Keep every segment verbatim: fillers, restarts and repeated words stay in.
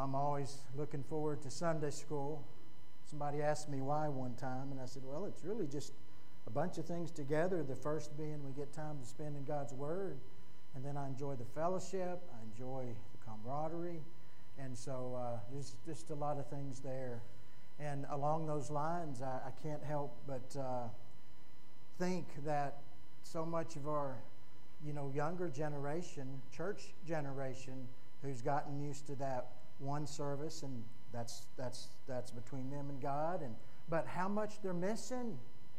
I'm always looking forward to Sunday school. Somebody asked me why one time, and I said, well, it's really just a bunch of things together. The first being we get time to spend in God's Word, and then I enjoy the fellowship, I enjoy the camaraderie, and so uh, there's just a lot of things there. And along those lines, I, I can't help but uh, think that so much of our, you know, younger generation, church generation, who's gotten used to that one service, and that's that's that's between them and God, and but how much they're missing.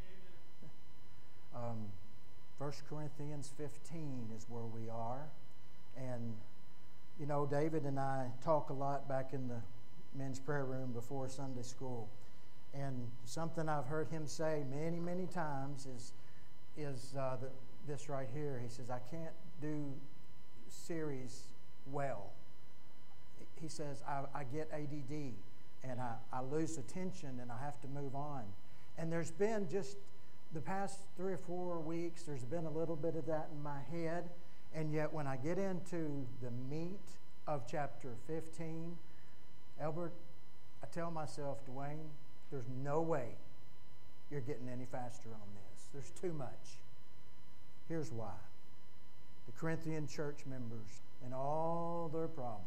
Um, First Corinthians fifteen is where we are, and you know, David and I talk a lot back in the men's prayer room before Sunday school, and something I've heard him say many, many times is is uh, the, this right here. He says, I can't do series well. He says, I, I get A D D, and I, I lose attention, and I have to move on. And there's been just the past three or four weeks, there's been a little bit of that in my head, and yet when I get into the meat of chapter fifteen, Albert, I tell myself, Dwayne, there's no way you're getting any faster on this. There's too much. Here's why. The Corinthian church members and all their problems.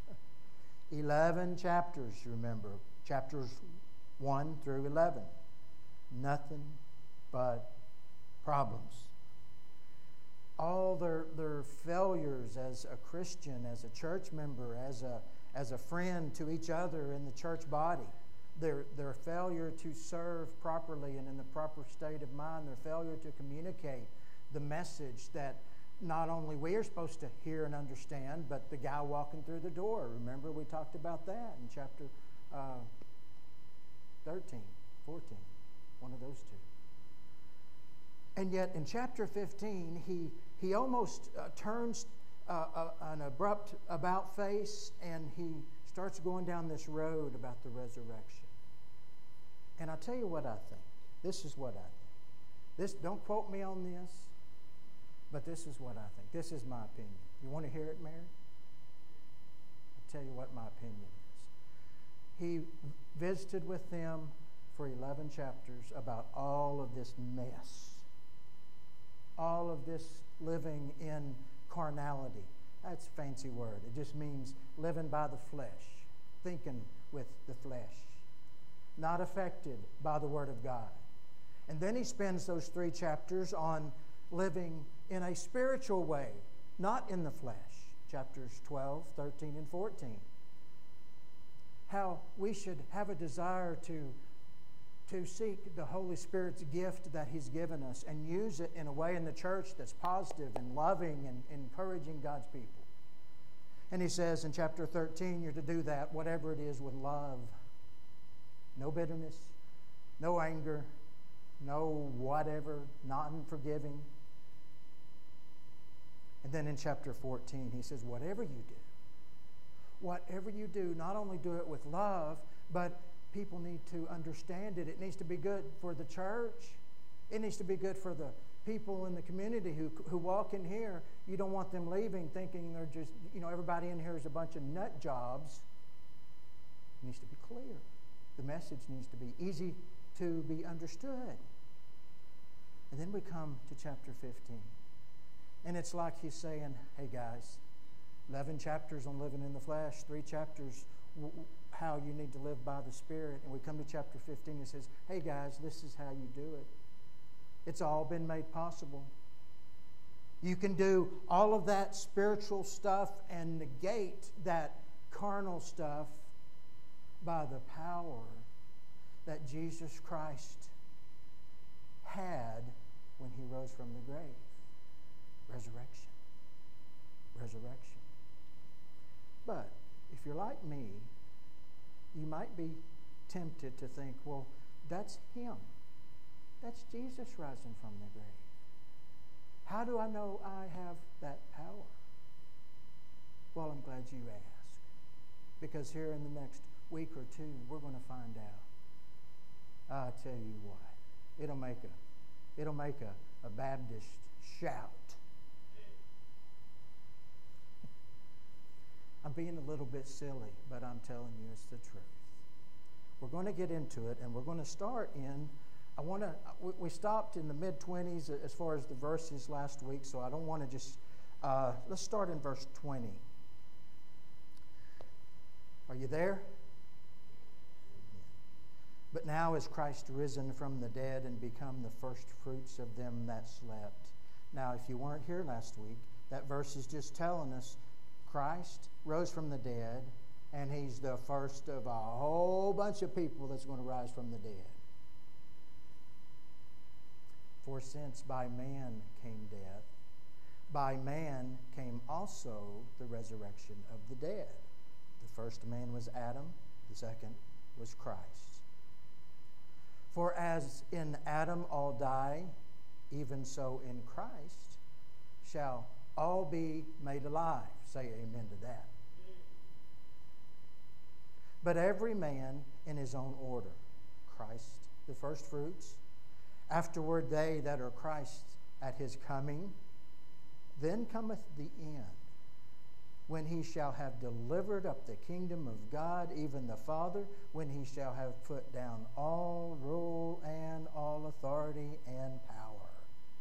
eleven chapters, remember. Chapters one through eleven. Nothing but problems. All their, their failures as a Christian, as a church member, as a, as a friend to each other in the church body. Their, their failure to serve properly and in the proper state of mind. Their failure to communicate the message that not only we are supposed to hear and understand, but the guy walking through the door. Remember, we talked about that in chapter uh, thirteen, fourteen, one of those two. And yet in chapter fifteen, he, he almost uh, turns uh, uh, an abrupt about face, and he starts going down this road about the resurrection. And I'll tell you what I think. This is what I think. This, don't quote me on this, but this is what I think. This is my opinion. You want to hear it, Mary? I'll tell you what my opinion is. He visited with them for eleven chapters about all of this mess. All of this living in carnality. That's a fancy word. It just means living by the flesh, thinking with the flesh, not affected by the Word of God. And then he spends those three chapters on living in a spiritual way, not in the flesh. Chapters twelve, thirteen, and fourteen. How we should have a desire to, to seek the Holy Spirit's gift that He's given us and use it in a way in the church that's positive and loving and encouraging God's people. And he says in chapter thirteen, you're to do that, whatever it is, with love. No bitterness, no anger, no whatever, not unforgiving. And then in chapter fourteen, he says, whatever you do, whatever you do, not only do it with love, but people need to understand it. It needs to be good for the church. It needs to be good for the people in the community who, who walk in here. You don't want them leaving thinking they're just, you know, everybody in here is a bunch of nut jobs. It needs to be clear. The message needs to be easy to be understood. And then we come to chapter fifteen. And it's like he's saying, hey guys, eleven chapters on living in the flesh, three chapters w- how you need to live by the Spirit. And we come to chapter fifteen and it says, hey guys, this is how you do it. It's all been made possible. You can do all of that spiritual stuff and negate that carnal stuff by the power that Jesus Christ had when He rose from the grave. Resurrection. Resurrection. But if you're like me, you might be tempted to think, well, that's Him. That's Jesus rising from the grave. How do I know I have that power? Well, I'm glad you asked. Because here in the next week or two, we're going to find out. I tell you what, it'll make a, it'll make a, a Baptist shout. I'm being a little bit silly, but I'm telling you it's the truth. We're going to get into it, and we're going to start in, I want to, we stopped in the mid-twenties as far as the verses last week, so I don't want to just, uh, let's start in verse twenty. Are you there? But now is Christ risen from the dead and become the first fruits of them that slept. Now, if you weren't here last week, that verse is just telling us Christ rose from the dead, and he's the first of a whole bunch of people that's going to rise from the dead. For since by man came death, by man came also the resurrection of the dead. The first man was Adam, the second was Christ. For as in Adam all die, even so in Christ shall all be made alive. Say amen to that. But every man in his own order. Christ the first fruits, afterward they that are Christ at his coming. Then cometh the end, when he shall have delivered up the kingdom of God, even the Father, when he shall have put down all rule and all authority and power.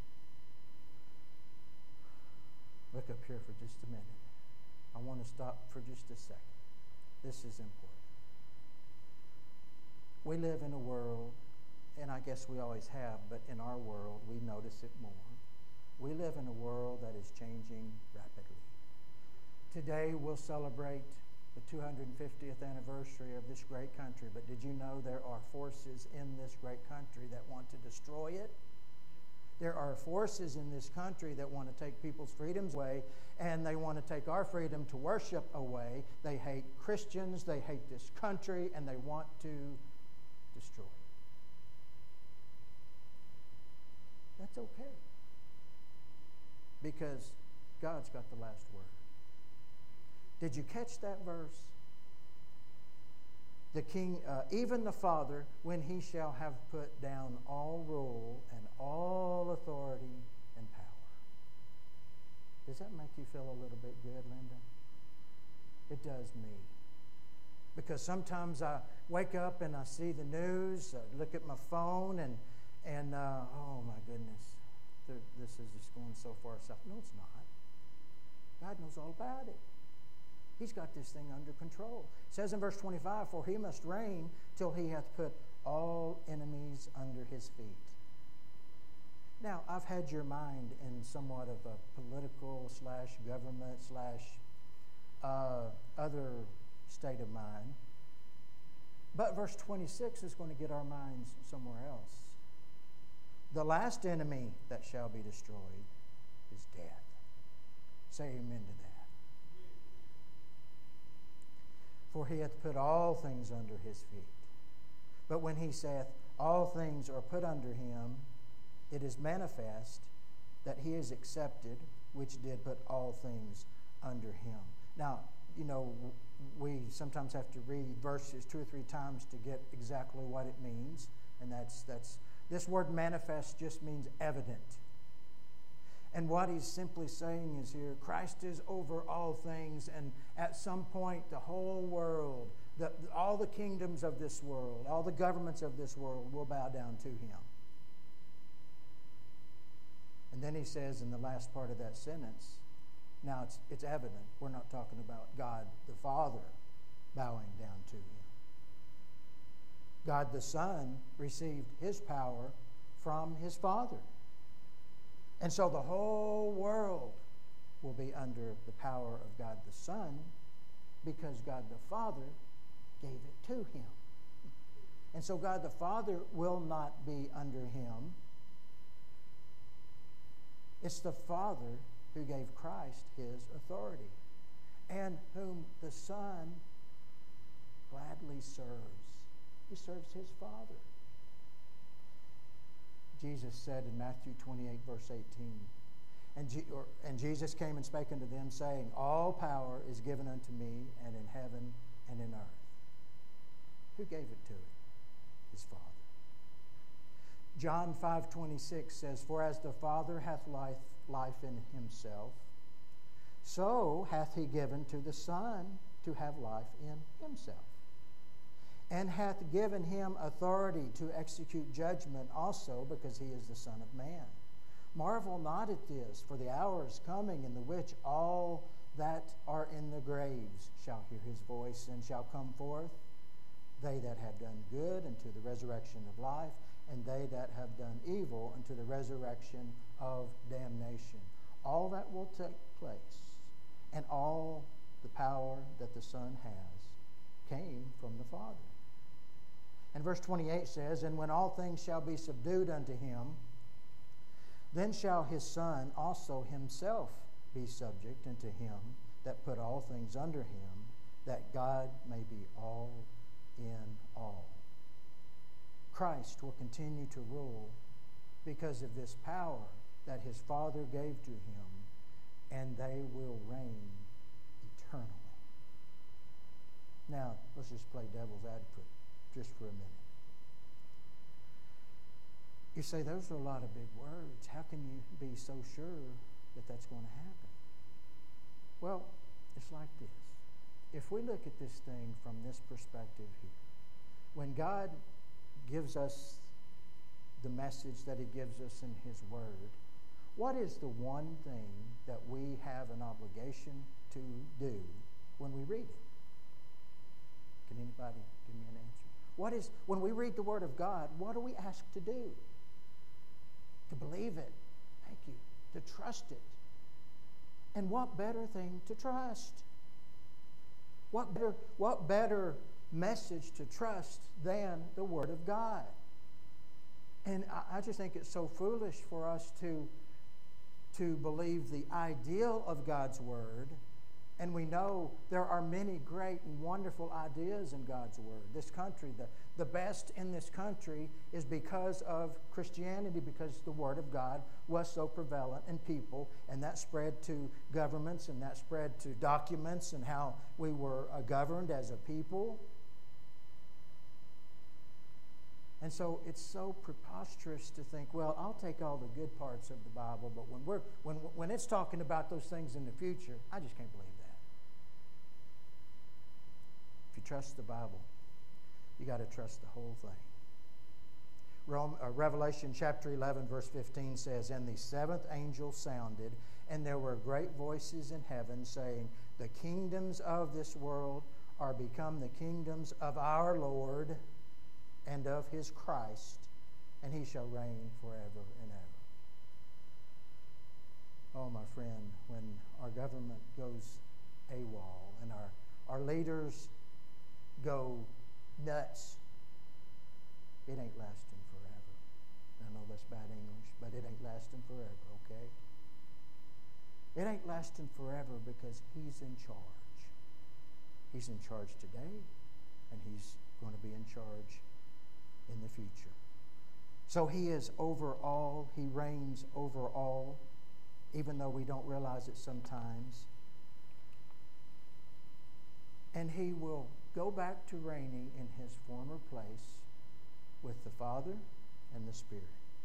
Look up here for just a minute. I want to stop for just a second. This is important. We live in a world, and I guess we always have, but in our world we notice it more. We live in a world that is changing rapidly. Today we'll celebrate the two hundred fiftieth anniversary of this great country, but did you know there are forces in this great country that want to destroy it? There are forces in this country that want to take people's freedoms away, and they want to take our freedom to worship away. They hate Christians, they hate this country, and they want to destroy it. That's okay, because God's got the last word. Did you catch that verse? The king, uh, even the Father, when he shall have put down all rule and all authority and power. Does that make you feel a little bit good, Linda? It does me. Because sometimes I wake up and I see the news, I look at my phone, and, and uh, oh my goodness, this is just going so far south. No, it's not. God knows all about it. He's got this thing under control. It says in verse twenty-five, for he must reign till he hath put all enemies under his feet. Now, I've had your mind in somewhat of a political slash government slash uh, other state of mind. But verse twenty-six is going to get our minds somewhere else. The last enemy that shall be destroyed is death. Say amen to that. For he hath put all things under his feet. But when he saith, all things are put under him, it is manifest that he is accepted, which did put all things under him. Now, you know, we sometimes have to read verses two or three times to get exactly what it means. And that's, that's this word manifest just means evident. And what he's simply saying is here, Christ is over all things, and at some point the whole world, the, all the kingdoms of this world, all the governments of this world will bow down to him. And then he says in the last part of that sentence, now it's, it's evident, we're not talking about God the Father bowing down to him. God the Son received his power from his Father. And so the whole world will be under the power of God the Son because God the Father gave it to him. And so God the Father will not be under him. It's the Father who gave Christ his authority, and whom the Son gladly serves. He serves his Father. Jesus said in Matthew twenty-eight, verse eighteen, and, Je- or, and Jesus came and spake unto them, saying, all power is given unto me, and in heaven and in earth. Who gave it to him? His Father. John five twenty-six says, for as the Father hath life, life in himself, so hath he given to the Son to have life in himself, and hath given him authority to execute judgment also, because he is the Son of Man. Marvel not at this, for the hour is coming in the which all that are in the graves shall hear his voice, and shall come forth, they that have done good unto the resurrection of life, and they that have done evil unto the resurrection of damnation. All that will take place, and all the power that the Son has came from the Father. And verse twenty-eight says, and when all things shall be subdued unto him, then shall his Son also himself be subject unto him that put all things under him, that God may be all in all. Christ will continue to rule because of this power that his Father gave to him, and they will reign eternally. Now, let's just play devil's advocate just for a minute. You say, those are a lot of big words. How can you be so sure that that's going to happen? Well, it's like this. If we look at this thing from this perspective here, when God gives us the message that he gives us in his word, what is the one thing that we have an obligation to do when we read it? Can anybody give me an answer? What is, when we read the word of God, what are we asked to do? To believe it. Thank you. To trust it. And what better thing to trust? What better, what better message to trust than the Word of God? And I, I just think it's so foolish for us to, to believe the ideal of God's Word. And we know there are many great and wonderful ideas in God's Word. This country, the, the best in this country is because of Christianity, because the Word of God was so prevalent in people, and that spread to governments, and that spread to documents, and how we were uh, governed as a people. And so it's so preposterous to think, well, I'll take all the good parts of the Bible, but when we're when when it's talking about those things in the future, I just can't believe that. If you trust the Bible, you got to trust the whole thing. Rome, uh, Revelation chapter eleven, verse fifteen says, and the seventh angel sounded, and there were great voices in heaven saying, the kingdoms of this world are become the kingdoms of our Lord and of his Christ, and he shall reign forever and ever. Oh, my friend, when our government goes AWOL and our, our leaders go nuts, it ain't lasting forever. I know that's bad English, but it ain't lasting forever, okay? It ain't lasting forever because he's in charge. He's in charge today, and he's going to be in charge in the future. So he is over all. He reigns over all, even though we don't realize it sometimes. And he will go back to reigning in his former place with the Father and the Spirit.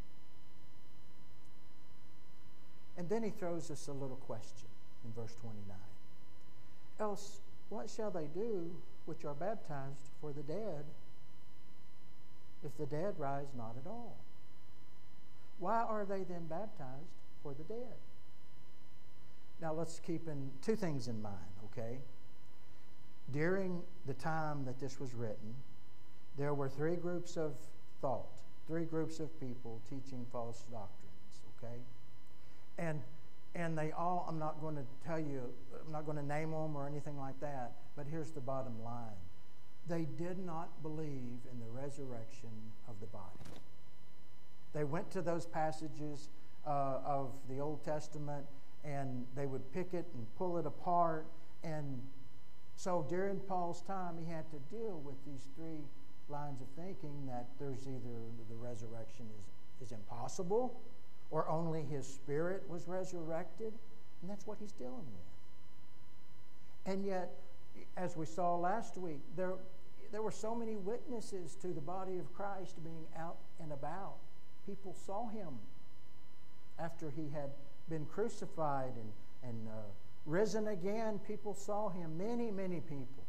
And then he throws us a little question in verse twenty-nine. Else, what shall they do which are baptized for the dead, if the dead rise not at all? Why are they then baptized for the dead? Now let's keep in two things in mind, okay? During the time that this was written, there were three groups of thought, three groups of people teaching false doctrines, okay? And and they all, I'm not going to tell you, I'm not going to name them or anything like that, but here's the bottom line. They did not believe in the resurrection of the body. They went to those passages uh, of the Old Testament, and they would pick it and pull it apart. And so during Paul's time, he had to deal with these three lines of thinking, that there's either the resurrection is, is impossible, or only his spirit was resurrected, and that's what he's dealing with. And yet, as we saw last week, there, there were so many witnesses to the body of Christ being out and about. People saw him after he had been crucified and, and uh, risen again. People saw him. Many, many people.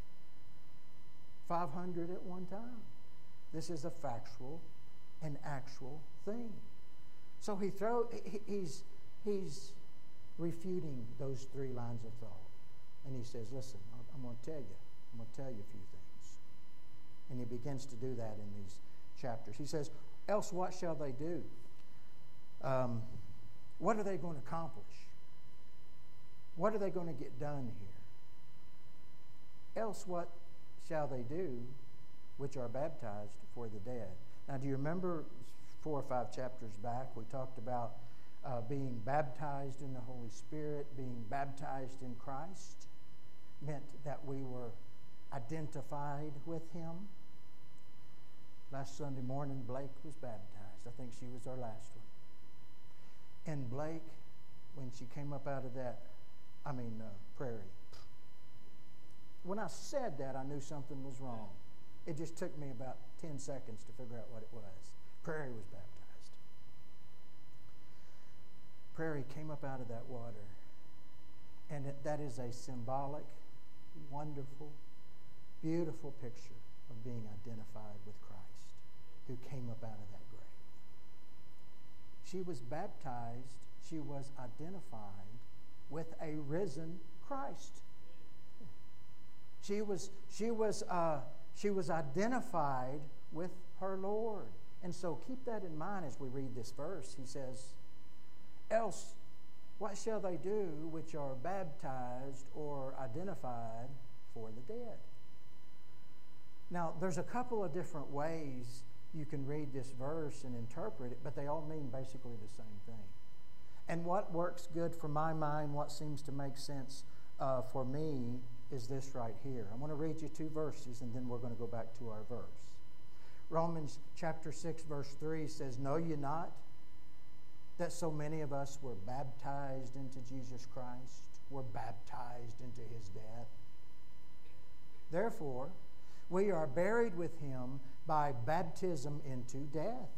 five hundred at one time. This is a factual and actual thing. So he throw, he, he's, he's refuting those three lines of thought. And he says, listen, I'm going to tell you. I'm going to tell you a few things. And he begins to do that in these chapters. He says, else what shall they do? Um, what are they going to accomplish? What are they going to get done here? Else what shall they do which are baptized for the dead? Now, do you remember four or five chapters back we talked about uh, being baptized in the Holy Spirit, being baptized in Christ meant that we were identified with him. Last Sunday morning, Blake was baptized. I think she was our last one. And Blake, when she came up out of that, I mean, uh, prairie, when I said that, I knew something was wrong. It just took me about ten seconds to figure out what it was. Prairie was baptized. Prairie came up out of that water. And it, that is a symbolic, wonderful, beautiful picture of being identified with Christ, who came up out of that grave. She was baptized. She was identified with a risen Christ. She was, she was, uh, she was identified with her Lord. And so keep that in mind as we read this verse. He says, else what shall they do which are baptized or identified for the dead? Now, there's a couple of different ways you can read this verse and interpret it, but they all mean basically the same thing. And what works good for my mind, what seems to make sense uh, for me, is this right here. I'm going to read you two verses, and then we're going to go back to our verse. Romans chapter six, verse three says, know ye not that so many of us were baptized into Jesus Christ, were baptized into his death? Therefore, we are buried with him by baptism into death,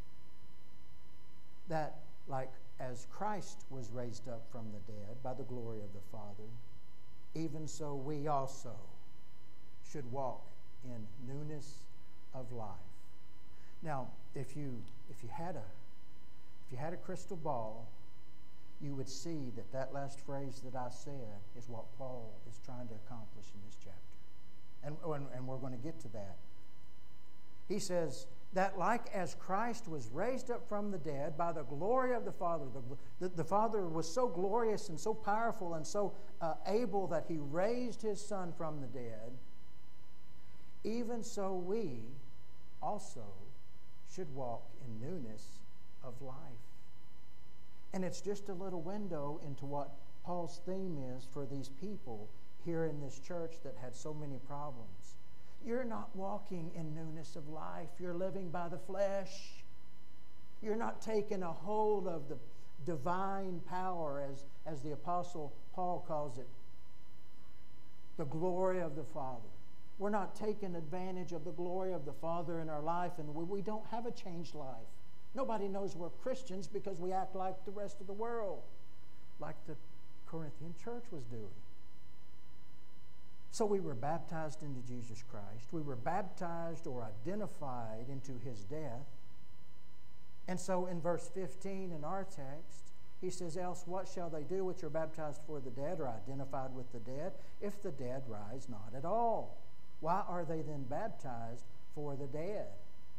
that like as Christ was raised up from the dead by the glory of the Father, even so we also should walk in newness of life. Now, if you if you had a if you had a crystal ball, you would see that that last phrase that I said is what Paul is trying to accomplish in this chapter. And, and, and we're going to get to that. He says that like as Christ was raised up from the dead by the glory of the Father, the, the, the Father was so glorious and so powerful and so uh, able that he raised his Son from the dead, even so we also should walk in newness of life. And it's just a little window into what Paul's theme is for these people here in this church that had so many problems. You're not walking in newness of life. You're living by the flesh. You're not taking a hold of the divine power, as, as the Apostle Paul calls it, the glory of the Father. We're not taking advantage of the glory of the Father in our life, and we, we don't have a changed life. Nobody knows we're Christians because we act like the rest of the world, like the Corinthian church was doing. So we were baptized into Jesus Christ. We were baptized or identified into his death. And so in verse fifteen in our text, he says, else what shall they do which are baptized for the dead or identified with the dead, if the dead rise not at all? Why are they then baptized for the dead?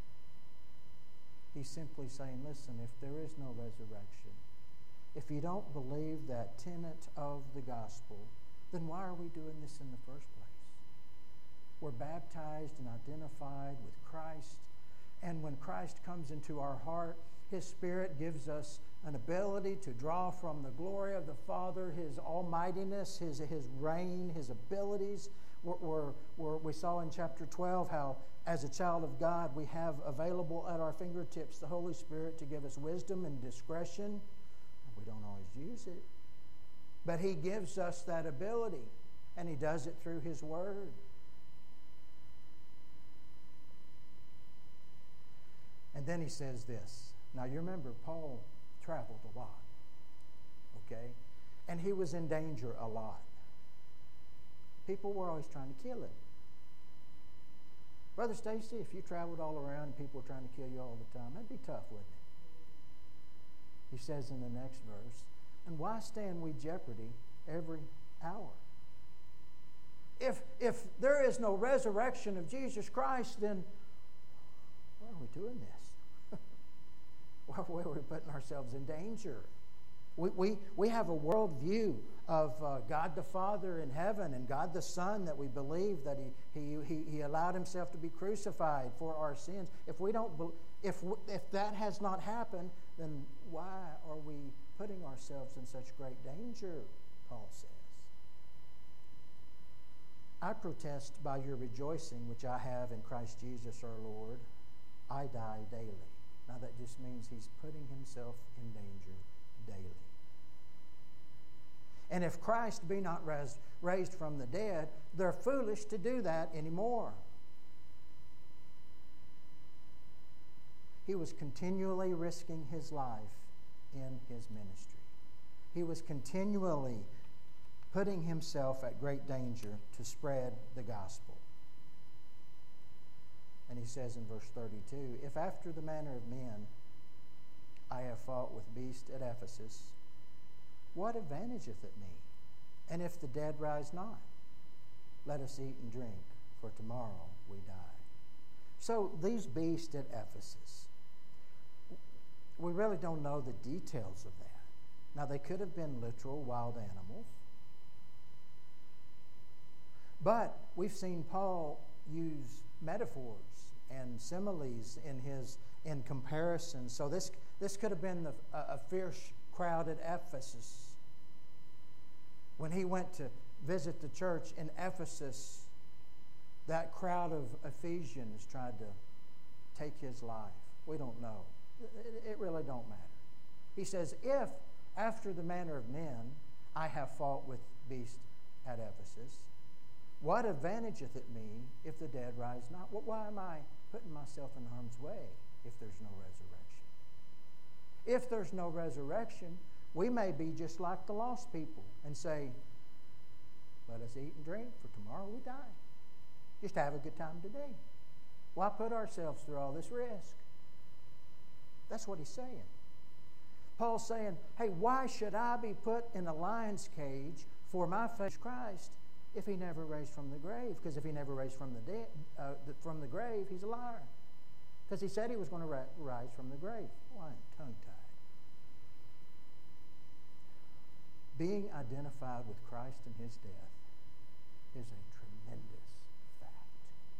He's simply saying, listen, if there is no resurrection, if you don't believe that tenet of the gospel, then why are we doing this in the first place? We're baptized and identified with Christ. And when Christ comes into our heart, his Spirit gives us an ability to draw from the glory of the Father, his almightiness, his, his reign, his abilities. We're, we're, we're, we saw in chapter twelve how, as a child of God, we have available at our fingertips the Holy Spirit to give us wisdom and discretion. We don't always use it. But he gives us that ability, and he does it through his word. And then he says this. Now, you remember, Paul traveled a lot, okay? And he was in danger a lot. People were always trying to kill him. Brother Stacy, if you traveled all around and people were trying to kill you all the time, that'd be tough, wouldn't it? He says in the next verse, and why stand we jeopardy every hour? If, if there is no resurrection of Jesus Christ, then why are we doing this? Why are we putting ourselves in danger? We, we, we have a worldview of uh, God the Father in heaven and God the Son that we believe that he, he, he, he allowed himself to be crucified for our sins. If, we don't, if, if that has not happened, then why are we putting ourselves in such great danger, Paul says. I protest by your rejoicing, which I have in Christ Jesus our Lord. I die daily. Now that just means he's putting himself in danger daily. And if Christ be not res- raised from the dead, they're foolish to do that anymore. He was continually risking his life in his ministry. He was continually putting himself at great danger to spread the gospel. And he says in verse thirty-two, if after the manner of men I have fought with beasts at Ephesus, what advantageth it me? And if the dead rise not, let us eat and drink, for tomorrow we die. So these beasts at Ephesus, we really don't know the details of that. Now they could have been literal wild animals, but we've seen Paul use metaphors and similes in his in comparison. So this this could have been the, a, a fierce crowd at Ephesus. When he went to visit the church in Ephesus, that crowd of Ephesians tried to take his life. We don't know. It, it really don't matter. He says, if after the manner of men I have fought with beasts at Ephesus, what advantageth it me if the dead rise not? Well, why am I putting myself in harm's way if there's no resurrection? If there's no resurrection, we may be just like the lost people and say, let us eat and drink, for tomorrow we die. Just have a good time today. Why put ourselves through all this risk? That's what he's saying. Paul's saying, hey, why should I be put in a lion's cage for my faith in Christ if he never raised from the grave? Because if he never raised from the, dead, uh, the from the grave, he's a liar. Because he said he was going to ri- rise from the grave. Why, tongue-tied. Being identified with Christ and his death is a tremendous fact.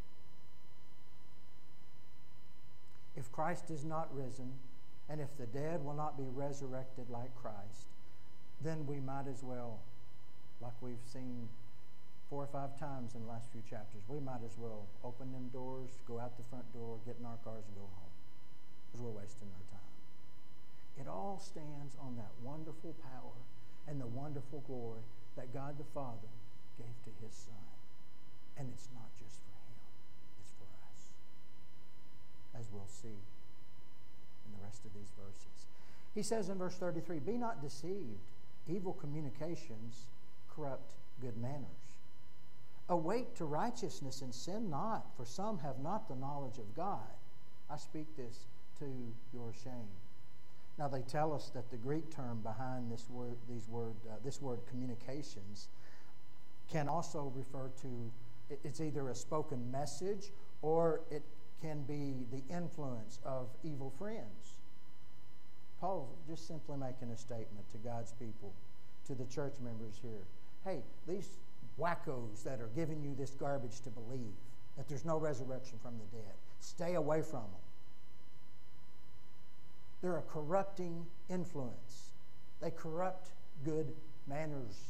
If Christ is not risen, and if the dead will not be resurrected like Christ, then we might as well, like we've seen four or five times in the last few chapters, we might as well open them doors, go out the front door, get in our cars and go home, because we're wasting our time. It all stands on that wonderful power and the wonderful glory that God the Father gave to his Son. And it's not just for him, it's for us, as we'll see in the rest of these verses. He says in verse thirty-three, be not deceived, evil communications corrupt good manners. Awake to righteousness and sin not, for some have not the knowledge of God. I speak this to your shame. Now they tell us that the Greek term behind this word, these word, uh, this word communications, can also refer to, it's either a spoken message or it can be the influence of evil friends. Paul's just simply making a statement to God's people, to the church members here. Hey, these wackos that are giving you this garbage to believe that there's no resurrection from the dead, stay away from them. They're a corrupting influence. They corrupt good manners.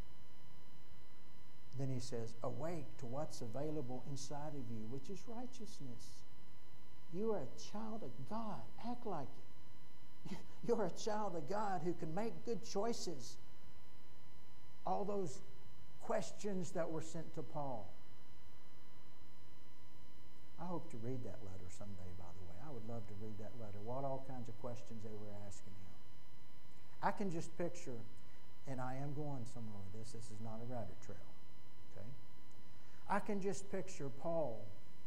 Then he says, awake to what's available inside of you, which is righteousness. You are a child of God. Act like it. You're a child of God who can make good choices. All those questions that were sent to Paul. I hope to read that letter someday, by the way. I would love to read that letter. What all kinds of questions they were asking him. I can just picture and I am going somewhere with this. This is not a rabbit trail. Okay? I can just picture Paul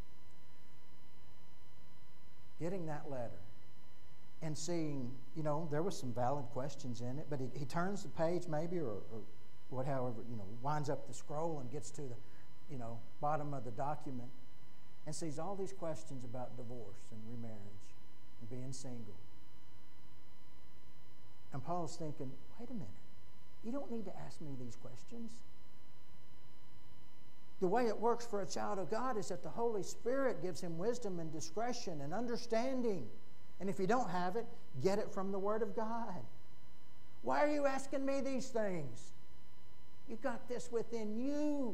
getting that letter and seeing, you know, there was some valid questions in it, but he, he turns the page maybe, or, or what, however, you know, winds up the scroll and gets to the, you know, bottom of the document and sees all these questions about divorce and remarriage and being single. And Paul's thinking, wait a minute, you don't need to ask me these questions. The way it works for a child of God is that the Holy Spirit gives him wisdom and discretion and understanding. And if you don't have it, get it from the Word of God. Why are you asking me these things? You got this within you.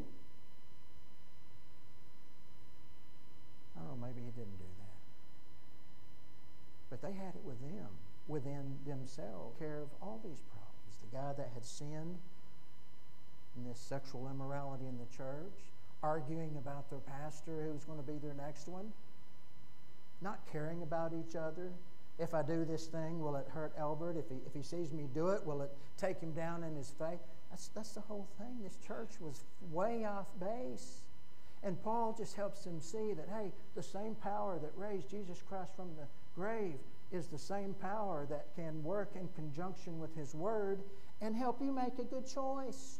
I don't know, maybe he didn't do that. But they had it with them, within themselves, care of all these problems. The guy that had sinned in this sexual immorality in the church, arguing about their pastor who was going to be their next one, not caring about each other. If I do this thing, will it hurt Albert? If he, if he sees me do it, will it take him down in his face? That's, that's the whole thing. This church was way off base. And Paul just helps them see that, hey, the same power that raised Jesus Christ from the grave is the same power that can work in conjunction with His Word and help you make a good choice.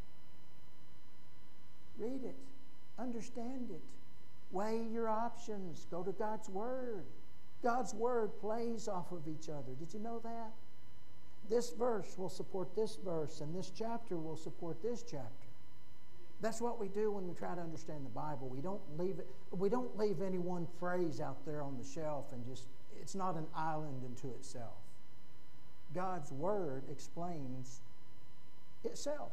Read it. Understand it. Weigh your options. Go to God's Word. God's Word plays off of each other. Did you know that? This verse will support this verse, and this chapter will support this chapter. That's what we do when we try to understand the Bible. We don't leave it, we don't leave any one phrase out there on the shelf and just, it's not an island unto itself. God's Word explains itself.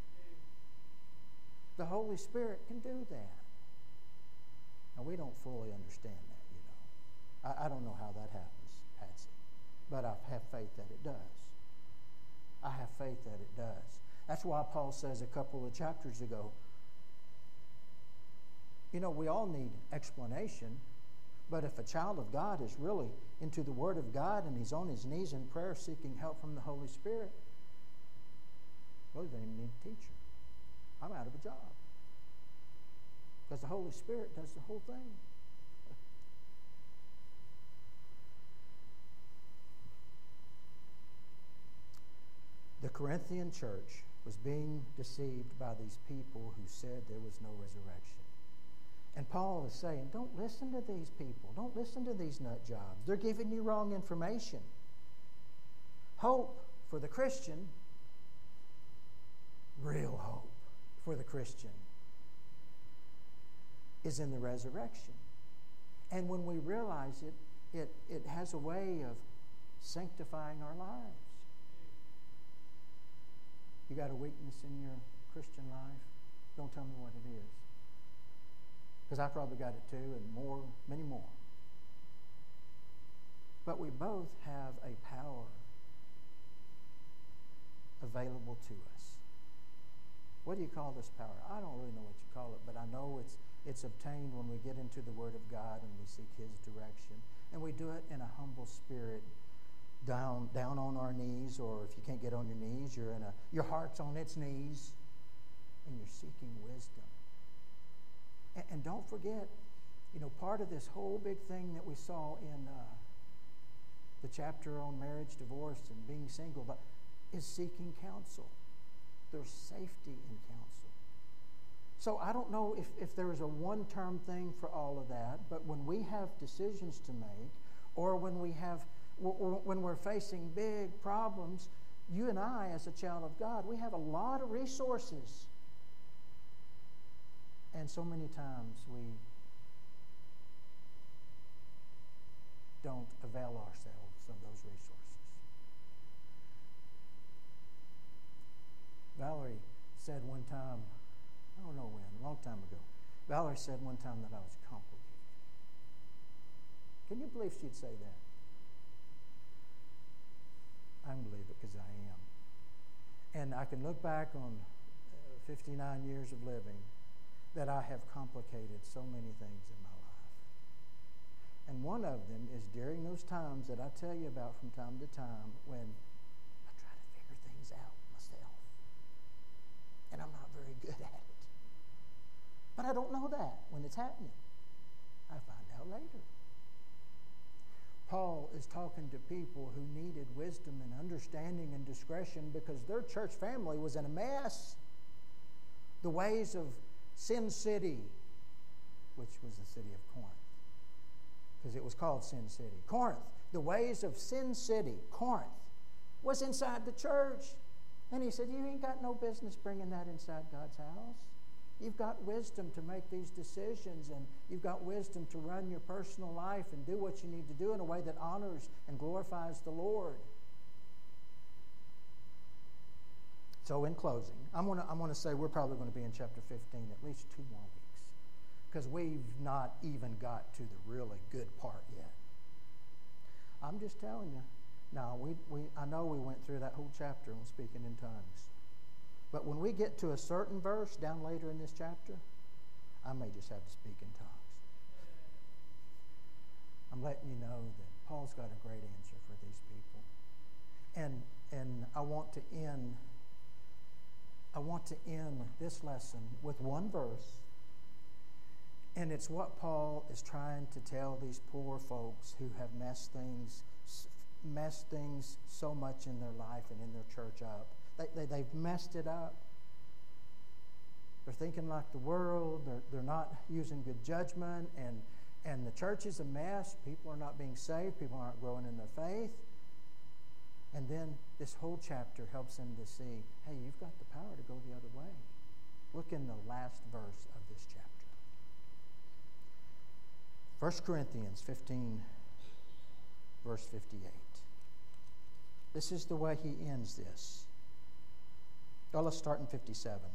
The Holy Spirit can do that. Now, we don't fully understand that, you know. I, I don't know how that happens, Patsy. But I have faith that it does. I have faith that it does. That's why Paul says a couple of chapters ago, you know, we all need explanation, but if a child of God is really into the Word of God and he's on his knees in prayer seeking help from the Holy Spirit, well, they don't even need a teacher. I'm out of a job. Because the Holy Spirit does the whole thing. The Corinthian church was being deceived by these people who said there was no resurrection. And Paul is saying, don't listen to these people. Don't listen to these nut jobs. They're giving you wrong information. Hope for the Christian, real hope for the Christian, is in the resurrection. And when we realize it, it, it has a way of sanctifying our lives. You got a weakness in your Christian life? Don't tell me what it is. Because I probably got it too, and more, many more. But we both have a power available to us. What do you call this power? I don't really know what you call it, but I know it's it's obtained when we get into the Word of God and we seek His direction. And we do it in a humble spirit, down down on our knees, or if you can't get on your knees, you're in a your heart's on its knees, and you're seeking wisdom. And, and don't forget, you know, part of this whole big thing that we saw in uh, the chapter on marriage, divorce, and being single, but is seeking counsel. There's safety in counsel. So I don't know if, if there is a one-term thing for all of that, but when we have decisions to make, or when we have when we're facing big problems, you and I, as a child of God, we have a lot of resources. And so many times we don't avail ourselves of those resources. Valerie said one time, I don't know when, a long time ago, Valerie said one time that I was complicated. Can you believe she'd say that? I can believe it because I am. And I can look back on uh, fifty-nine years of living that I have complicated so many things in my life. And one of them is during those times that I tell you about from time to time when I try to figure things out myself. and I'm not very good at it. But I don't know that when it's happening. I find out later. Paul is talking to people who needed wisdom and understanding and discretion because their church family was in a mess. The ways of Sin City, which was the city of Corinth, because it was called Sin City. Corinth, the ways of Sin City, Corinth, was inside the church. And he said, you ain't got no business bringing that inside God's house. You've got wisdom to make these decisions, and you've got wisdom to run your personal life and do what you need to do in a way that honors and glorifies the Lord. So in closing, I'm going to I'm going to say we're probably going to be in chapter fifteen at least two more weeks, because we've not even got to the really good part yet. I'm just telling you. Now, we, we I know we went through that whole chapter and speaking in tongues. But when we get to a certain verse down later in this chapter, I may just have to speak in tongues. I'm letting you know that Paul's got a great answer for these people. And and I want to end I want to end this lesson with one verse. And it's what Paul is trying to tell these poor folks who have messed things messed things so much in their life and in their church up. They, they, they've messed it up. They're thinking like the world. They're, they're not using good judgment. And, and the church is a mess. People are not being saved. People aren't growing in their faith. And then this whole chapter helps them to see, hey, you've got the power to go the other way. Look in the last verse of this chapter. First Corinthians fifteen, verse fifty-eight. This is the way he ends this. Oh, let's start in fifty-seven.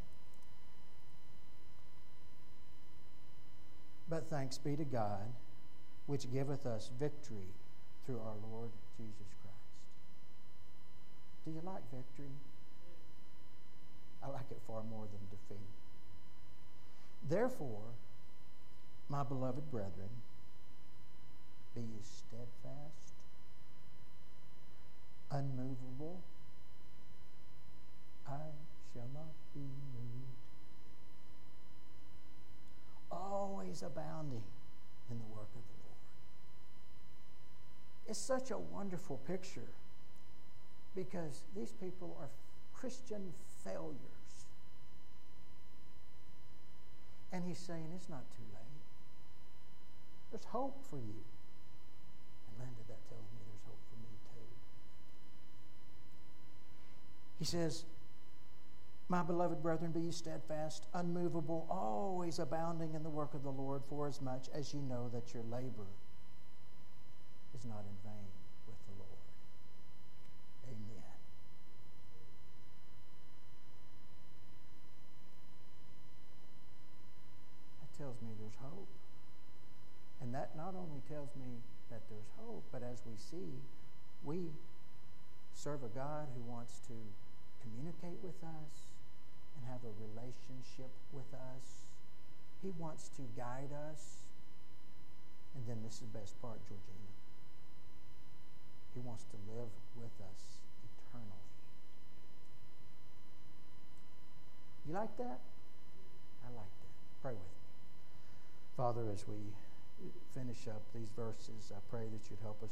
But thanks be to God, which giveth us victory through our Lord Jesus Christ. Do you like victory? I like it far more than defeat. Therefore, my beloved brethren, be ye steadfast, unmovable. I shall not be moved. Always abounding in the work of the Lord. It's such a wonderful picture because these people are Christian failures. And he's saying it's not too late. There's hope for you. And Linda, that tells me there's hope for me too. He says, my beloved brethren, be ye steadfast, unmovable, always abounding in the work of the Lord, for as much as ye know that your labor is not in vain with the Lord. Amen. That tells me there's hope. And that not only tells me that there's hope, but as we see, we serve a God who wants to communicate with us and have a relationship with us. He wants to guide us. And then this is the best part, Georgina. He wants to live with us eternally. You like that? I like that. Pray with me. Father, as we finish up these verses, I pray that you'd help us